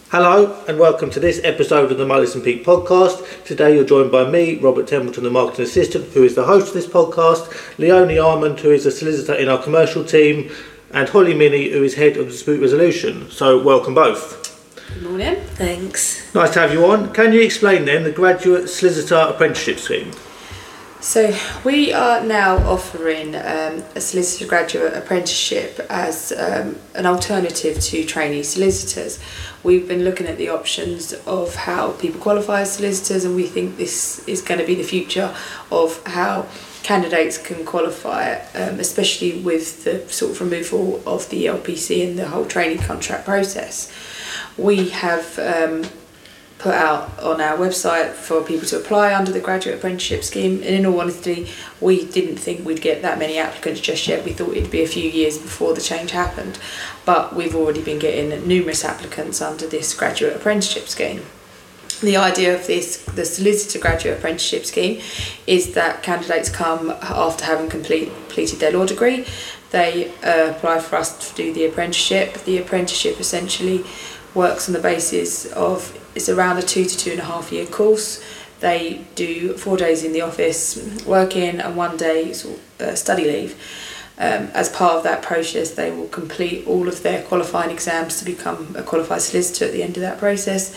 Hello and welcome to this episode of the Mullis and Peake podcast. Today you're joined by me, Robert Templeton, the marketing assistant, who is the host of this podcast, Leonie Armand, who is a solicitor in our commercial team, and Holly Minnie, who is head of dispute resolution. So welcome both. Good morning. Thanks. Nice to have you on. Can you explain then the graduate solicitor apprenticeship scheme? So we are now offering a solicitor graduate apprenticeship as an alternative to trainee solicitors. We've been looking at the options of how people qualify as solicitors, and we think this is going to be the future of how candidates can qualify, especially with the sort of removal of the LPC and the whole training contract process. We have put out on our website for people to apply under the graduate apprenticeship scheme, and in all honesty we didn't think we'd get that many applicants just yet. We thought it'd be a few years before the change happened, but we've already been getting numerous applicants under this graduate apprenticeship scheme. The idea of the solicitor graduate apprenticeship scheme is that candidates come after having completed their law degree. They apply for us to do the apprenticeship. The apprenticeship essentially works on the basis of, it's around a 2 to 2.5 year course. They do 4 days in the office working and 1 day study leave. As part of that process, they will complete all of their qualifying exams to become a qualified solicitor at the end of that process.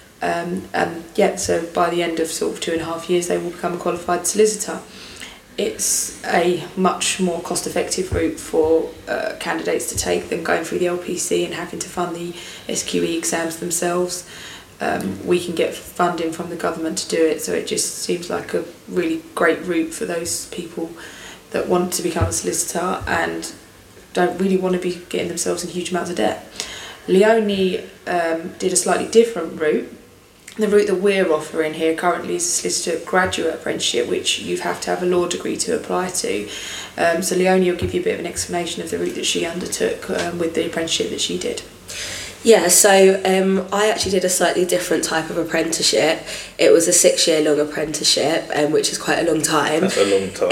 So by the end of sort of 2.5 years, they will become a qualified solicitor. It's a much more cost-effective route for candidates to take than going through the LPC and having to fund the SQE exams themselves. We can get funding from the government to do it, so it just seems like a really great route for those people that want to become a solicitor and don't really want to be getting themselves in huge amounts of debt. Leonie did a slightly different route. The route that we're offering here currently is a solicitor graduate apprenticeship, which you have to have a law degree to apply to. So Leonie will give you a bit of an explanation of the route that she undertook with the apprenticeship that she did. Yeah, so I actually did a slightly different type of apprenticeship. It was a 6-year long apprenticeship, which is quite a long time. That's a long time.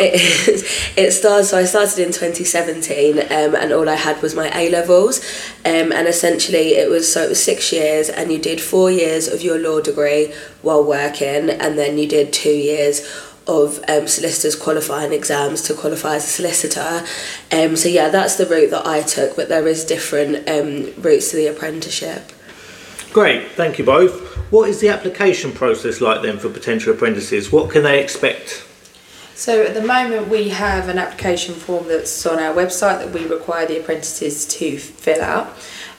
So I started in 2017, and all I had was my A-levels, and essentially it was 6 years, and you did 4 years of your law degree while working, and then you did 2 years of solicitors qualifying exams to qualify as a solicitor. So yeah, that's the route that I took, but there is different routes to the apprenticeship. Great, thank you both. What is the application process like then for potential apprentices? What can they expect? So at the moment we have an application form that's on our website that we require the apprentices to fill out.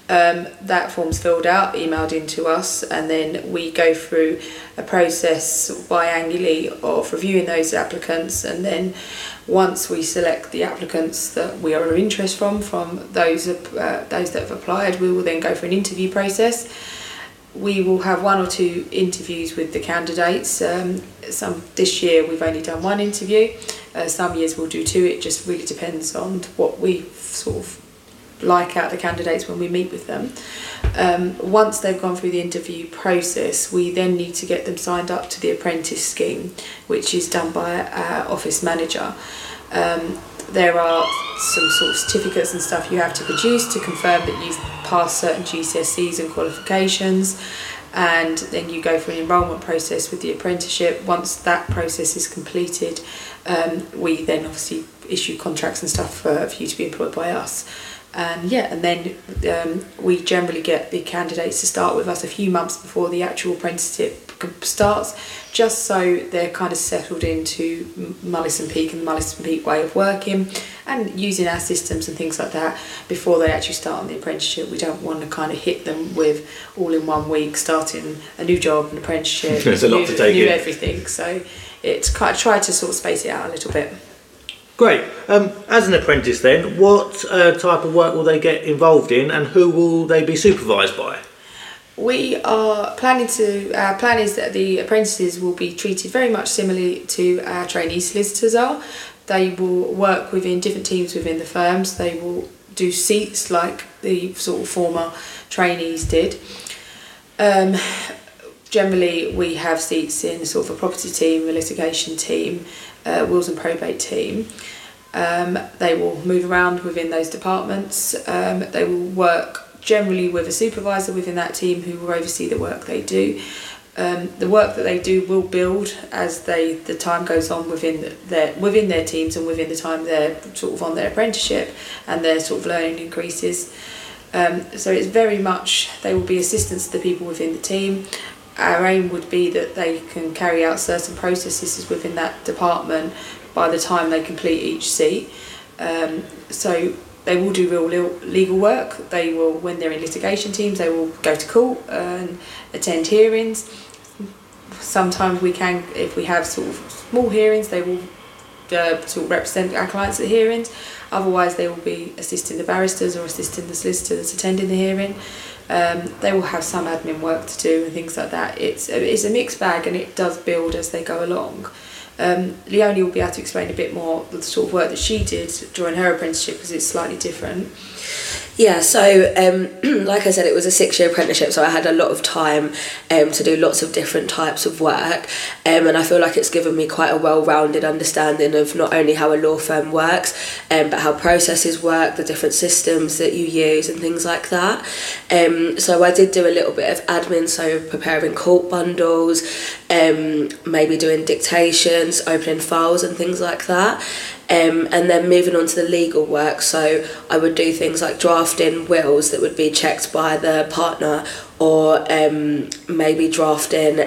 That form's filled out, emailed in to us, and then we go through a process biannually of reviewing those applicants, and then once we select the applicants that we are of interest from those that have applied, we will then go for an interview process. We will have 1 or 2 interviews with the candidates. This year we've only done 1 interview. Some years we'll do 2. It just really depends on what we sort of like out the candidates when we meet with them. Once they've gone through the interview process, we then need to get them signed up to the apprentice scheme, which is done by our office manager. There are some sort of certificates and stuff you have to produce to confirm that you've passed certain GCSEs and qualifications, and then you go through an enrolment process with the apprenticeship. Once that process is completed, we then obviously issue contracts and stuff for you to be employed by us. And then we generally get the candidates to start with us a few months before the actual apprenticeship starts, just so they're kind of settled into Mullis and Peake and the Mullis and Peake way of working and using our systems and things like that before they actually start on the apprenticeship. We don't want to kind of hit them with all in 1 week starting a new job, an apprenticeship, There's a lot to take in. Everything. So it's kind of try to sort of space it out a little bit. Great. As an apprentice then, what type of work will they get involved in, and who will they be supervised by? Our plan is that the apprentices will be treated very much similarly to our trainee solicitors are. They will work within different teams within the firms. They will do seats like the sort of former trainees did. Generally, we have seats in sort of a property team, a litigation team, wills and probate team. They will move around within those departments. They will work generally with a supervisor within that team who will oversee the work they do. The work that they do will build as the time goes on within their teams and within the time they're sort of on their apprenticeship and their sort of learning increases. So it's very much, they will be assistants to the people within the team. Our aim would be that they can carry out certain processes within that department by the time they complete each seat. So they will do real legal work. They will, when they're in litigation teams, they will go to court and attend hearings. Sometimes we can, if we have sort of small hearings, they will sort of represent our clients at the hearings. Otherwise, they will be assisting the barristers or assisting the solicitor that's attending the hearing. They will have some admin work to do and things like that. It's a mixed bag, and it does build as they go along. Leonie will be able to explain a bit more the sort of work that she did during her apprenticeship, because it's slightly different. Yeah, so like I said, it was a 6-year apprenticeship, so I had a lot of time to do lots of different types of work, and I feel like it's given me quite a well-rounded understanding of not only how a law firm works, but how processes work, the different systems that you use and things like that. So I did do a little bit of admin, so preparing court bundles, maybe doing dictations, opening files and things like that. And then moving on to the legal work, so I would do things like drafting wills that would be checked by the partner, or maybe drafting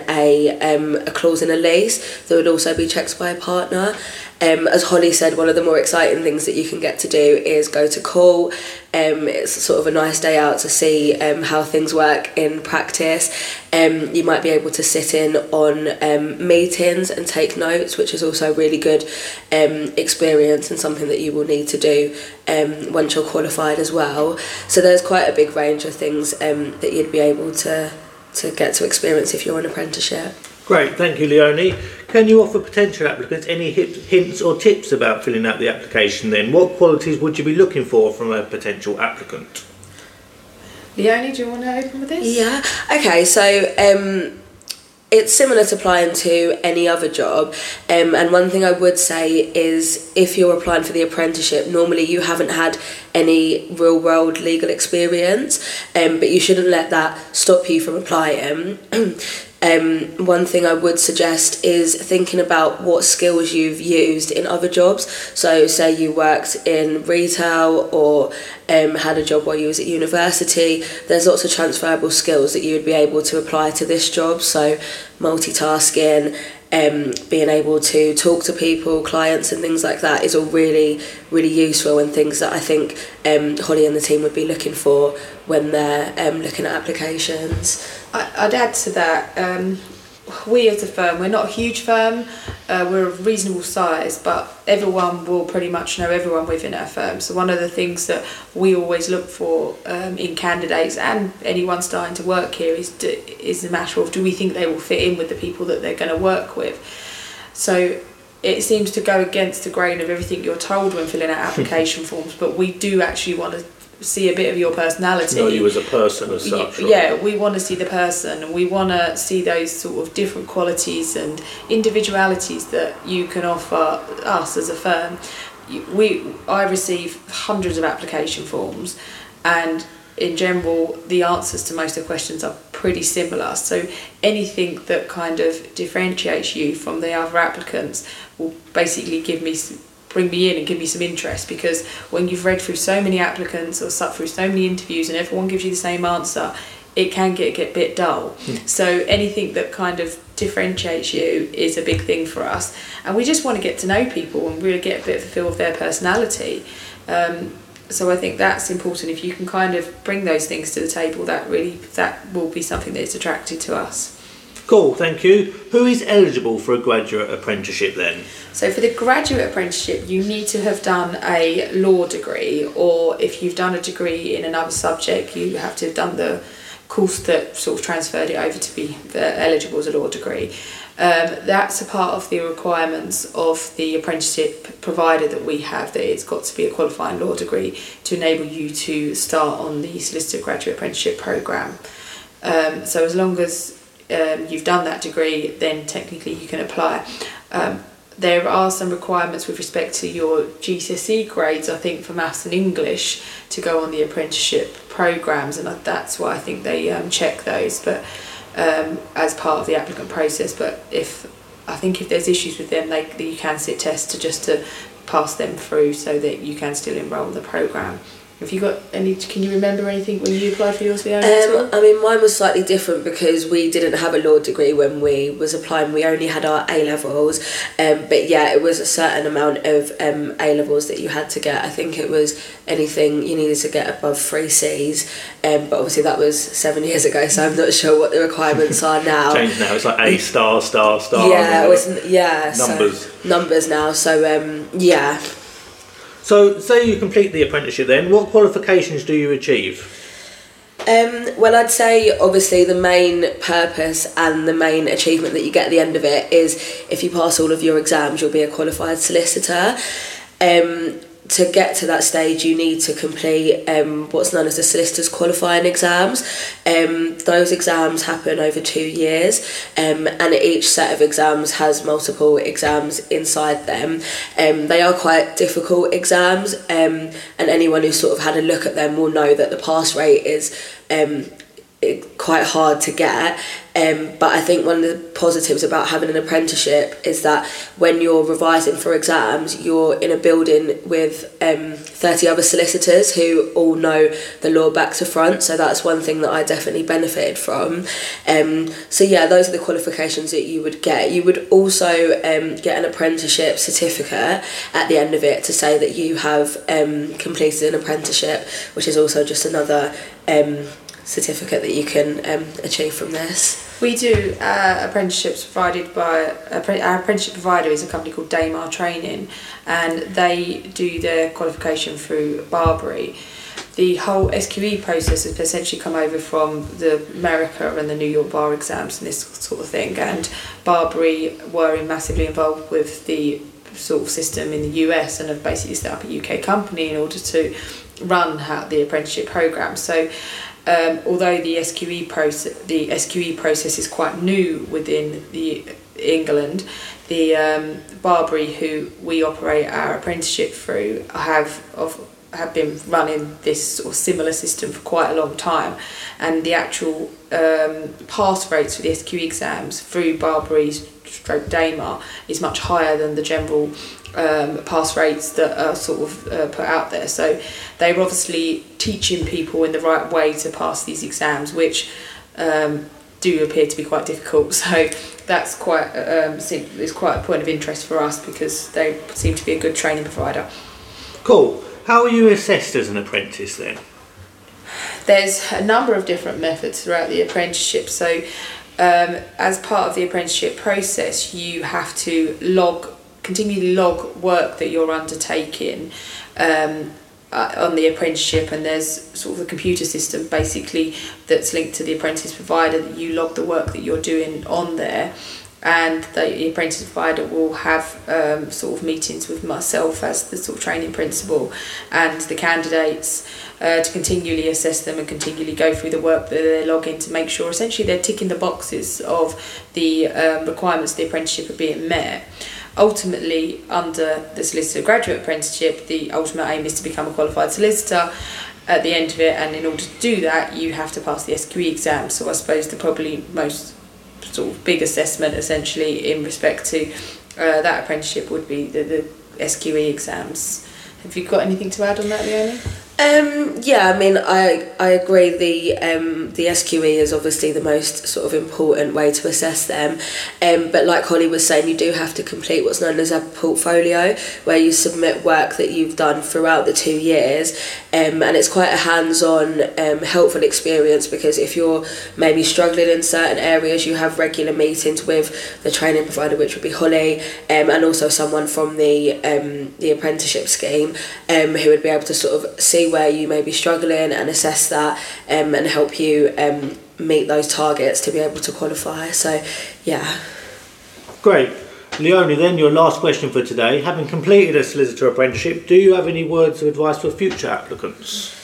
a clause in a lease that would also be checked by a partner. As Holly said, one of the more exciting things that you can get to do is go to court. It's sort of a nice day out to see how things work in practice. You might be able to sit in on meetings and take notes, which is also a really good experience and something that you will need to do once you're qualified as well. So there's quite a big range of things that you'd be able to get to experience if you're an apprenticeship. Great, thank you, Leonie. Can you offer potential applicants any hints or tips about filling out the application then? What qualities would you be looking for from a potential applicant? Leonie, do you want to open with this? Yeah, okay, so it's similar to applying to any other job, and one thing I would say is if you're applying for the apprenticeship, normally you haven't had any real world legal experience, but you shouldn't let that stop you from applying. One thing I would suggest is thinking about what skills you've used in other jobs. So say you worked in retail or had a job while you was at university, there's lots of transferable skills that you would be able to apply to this job. So multitasking, being able to talk to people, clients and things like that is all really, really useful, and things that I think Holly and the team would be looking for when they're looking at applications. I'd add to that, we as a firm, we're not a huge firm, we're of reasonable size, but everyone will pretty much know everyone within our firm. So one of the things that we always look for in candidates and anyone starting to work here is a matter of, do we think they will fit in with the people that they're going to work with? So it seems to go against the grain of everything you're told when filling out application forms, but we do actually want to see a bit of your personality. Know you as a person as such. Yeah, we want to see the person, and we want to see those sort of different qualities and individualities that you can offer us as a firm. I receive hundreds of application forms, and in general the answers to most of the questions are pretty similar, so anything that kind of differentiates you from the other applicants will basically bring me in and give me some interest, because when you've read through so many applicants or sat through so many interviews and everyone gives you the same answer, it can get a bit dull. So anything that kind of differentiates you is a big thing for us, and we just want to get to know people and really get a bit of a feel of their personality. So I think that's important. If you can kind of bring those things to the table, that will be something that's attractive to us. Cool, thank you. Who is eligible for a graduate apprenticeship then? So for the graduate apprenticeship, you need to have done a law degree, or if you've done a degree in another subject, you have to have done the course that sort of transferred it over to be eligible as a law degree. That's a part of the requirements of the apprenticeship provider that we have, that it's got to be a qualifying law degree to enable you to start on the Solicitor Graduate Apprenticeship Programme. So as long as you've done that degree, then technically you can apply. There are some requirements with respect to your GCSE grades, I think, for maths and English to go on the apprenticeship programs, and that's why I think they check those, but as part of the applicant process. But if there's issues with them, you can sit tests to pass them through so that you can still enrol in the program. Have you got any? Can you remember anything when you applied for yours, Leonie? I mean, mine was slightly different because we didn't have a law degree when we was applying. We only had our A levels, but yeah, it was a certain amount of A levels that you had to get. I think it was anything you needed to get above 3 Cs, but obviously that was 7 years ago, so I'm not sure what the requirements are now. Changed now. It's like A star. Yeah, numbers now. So yeah. So, say you complete the apprenticeship then, what qualifications do you achieve? Well, I'd say obviously the main purpose and the main achievement that you get at the end of it is if you pass all of your exams, you'll be a qualified solicitor. To get to that stage, you need to complete what's known as the solicitor's qualifying exams. Those exams happen over 2 years, and each set of exams has multiple exams inside them. They are quite difficult exams, and anyone who's sort of had a look at them will know that the pass rate is quite hard to get, but I think one of the positives about having an apprenticeship is that when you're revising for exams, you're in a building with 30 other solicitors who all know the law back to front, so that's one thing that I definitely benefited from. So yeah, those are the qualifications that you would get. You would also get an apprenticeship certificate at the end of it to say that you have completed an apprenticeship, which is also just another certificate that you can achieve from this. We do apprenticeships provided by our apprenticeship provider is a company called Damar Training, and they do their qualification through Barbary. The whole SQE process has essentially come over from the America and the New York bar exams and this sort of thing, and Barbary were massively involved with the sort of system in the US and have basically set up a UK company in order to run the apprenticeship program. So although the SQE process is quite new within England, the Barbary, who we operate our apprenticeship through, have been running this sort of similar system for quite a long time, and the actual pass rates for the SQE exams through Barbary/Damar is much higher than the general pass rates that are sort of put out there. So they're obviously teaching people in the right way to pass these exams, which do appear to be quite difficult. So that's quite is quite a point of interest for us because they seem to be a good training provider. Cool. How are you assessed as an apprentice then? There's a number of different methods throughout the apprenticeship. So as part of the apprenticeship process, you have to continually log work that you're undertaking on the apprenticeship, and there's sort of a computer system basically that's linked to the apprentice provider that you log the work that you're doing on there, and the apprentice provider will have sort of meetings with myself as the sort of training principal and the candidates to continually assess them and continually go through the work that they're logging to make sure essentially they're ticking the boxes of the requirements of the apprenticeship are being met. Ultimately, under the solicitor graduate apprenticeship, the ultimate aim is to become a qualified solicitor at the end of it, and in order to do that you have to pass the SQE exam. So I suppose the probably most sort of big assessment essentially in respect to that apprenticeship would be the SQE exams. Have you got anything to add on that, Leonie? Yeah, I mean, I agree. The SQE is obviously the most sort of important way to assess them. But like Holly was saying, you do have to complete what's known as a portfolio, where you submit work that you've done throughout the 2 years. And it's quite a hands-on, helpful experience, because if you're maybe struggling in certain areas, you have regular meetings with the training provider, which would be Holly, and also someone from the apprenticeship scheme, who would be able to sort of see where you may be struggling and assess that, and help you meet those targets to be able to qualify. So yeah. Great. Leonie, then your last question for today. Having completed a solicitor apprenticeship, do you have any words of advice for future applicants?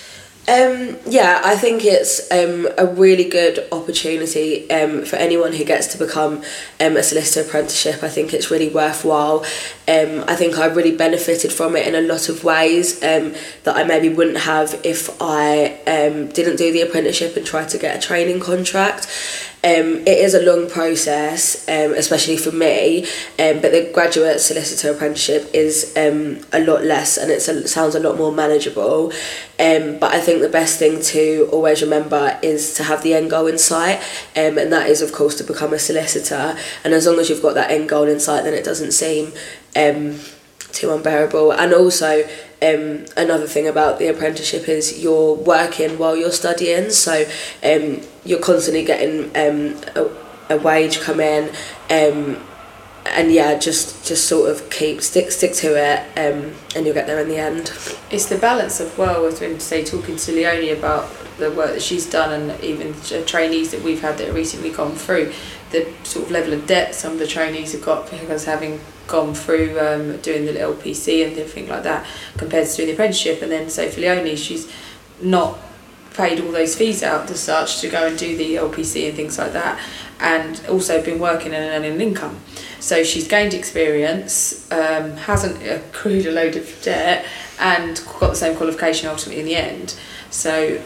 Yeah, I think it's a really good opportunity for anyone who gets to become a solicitor apprenticeship. I think it's really worthwhile. I think I really benefited from it in a lot of ways that I maybe wouldn't have if I didn't do the apprenticeship and tried to get a training contract. It is a long process, especially for me, but the graduate solicitor apprenticeship is a lot less, and it sounds a lot more manageable. But I think the best thing to always remember is to have the end goal in sight, and that is, of course, to become a solicitor. And as long as you've got that end goal in sight, then it doesn't seem too unbearable. And also, another thing about the apprenticeship is you're working while you're studying, so you're constantly getting a wage come in, and yeah, just sort of stick to it, and you'll get there in the end. It's the balance of, well, as we say, talking to Leonie about the work that she's done, and even trainees that we've had that have recently gone through, the sort of level of debt some of the trainees have got because having gone through doing the LPC and everything like that, compared to doing the apprenticeship. And then, say for Leonie, she's not paid all those fees out as such to go and do the LPC and things like that, and also been working and earning an income. So she's gained experience, hasn't accrued a load of debt, and got the same qualification ultimately in the end. So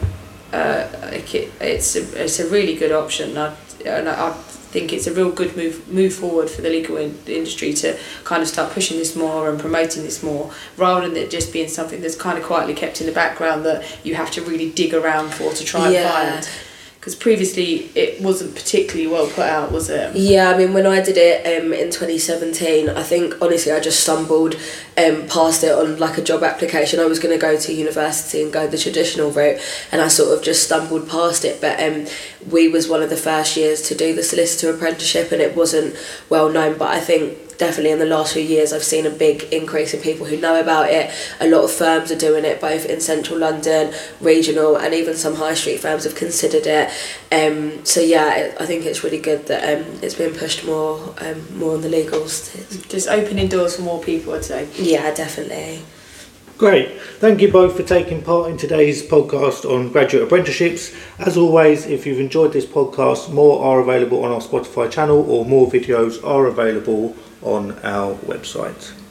it's a really good option. I think it's a real good move forward for the legal industry to kind of start pushing this more and promoting this more, rather than it just being something that's kind of quietly kept in the background that you have to really dig around for to try and find. Because previously it wasn't particularly well put out, was it? Yeah, I mean, when I did it in 2017, I think honestly I just stumbled past it on like a job application. I was going to go to university and go the traditional route, and I sort of just stumbled past it. But we was one of the first years to do the solicitor apprenticeship, and it wasn't well known, but I think definitely in the last few years I've seen a big increase in people who know about it. A lot of firms are doing it, both in central London, regional, and even some high street firms have considered it. So yeah, I think it's really good that it's been pushed more on the legals. Just opening doors for more people, I'd say. Yeah, definitely. Great. Thank you both for taking part in today's podcast on graduate apprenticeships. As always, if you've enjoyed this podcast, more are available on our Spotify channel, or more videos are available on our website.